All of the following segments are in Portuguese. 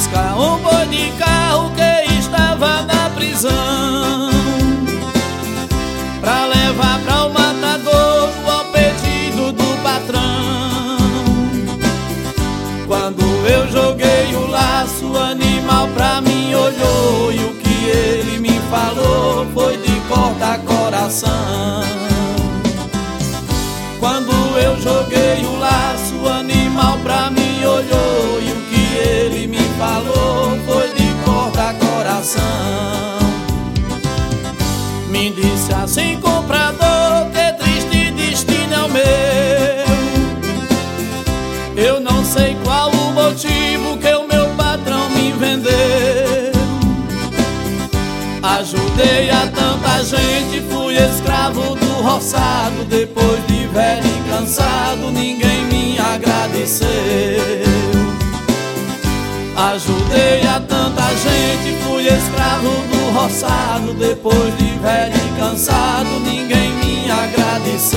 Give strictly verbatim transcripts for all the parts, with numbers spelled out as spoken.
buscar um boi de carro que estava na prisão, pra levar pra o matadouro ao pedido do patrão. Quando eu joguei o laço, o animal pra mim olhou, e o que ele me falou foi de cortar coração. Quando eu joguei o laço, o animal pra mim olhou, e o que ele me falou foi de cortar coração. Me disse assim: comprador, que triste destino é o meu. Eu não sei qual o motivo que o meu patrão me vendeu. Ajudei a tanta gente, fui escravo do roçado. Depois de velho e cansado, ninguém me agradeceu. Ajudei a tanta gente, fui escravo do roçado. Depois de velho e cansado, ninguém me agradeceu.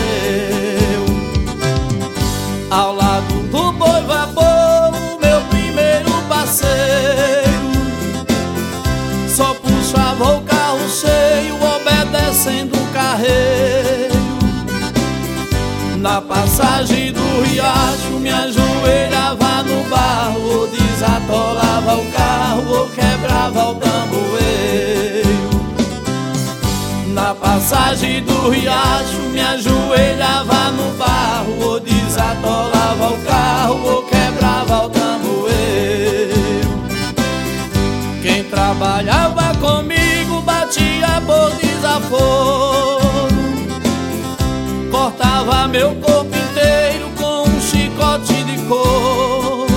Ao lado do boi vapor, o meu primeiro parceiro, só puxava o carro cheio, obedecendo o carreiro. Na passagem do riacho, me ajoelhava no barro, ou desatolava o carro, ou quebrava o tamboeiro. Na passagem do riacho, me ajoelhava no barro, ou desatolava o carro, ou quebrava o tamboeiro. Quem trabalhava comigo batia por desaforo, cortava meu corpo inteiro com um chicote de couro.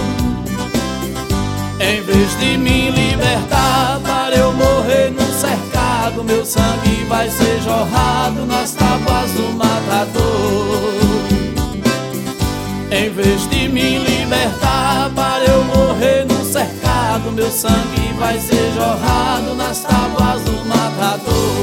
Em vez de me libertar para eu morrer no cercado, meu sangue vai ser jorrado nas tábuas do matador. Em vez de me libertar para eu morrer no cercado, meu sangue vai ser jorrado nas tábuas do matador.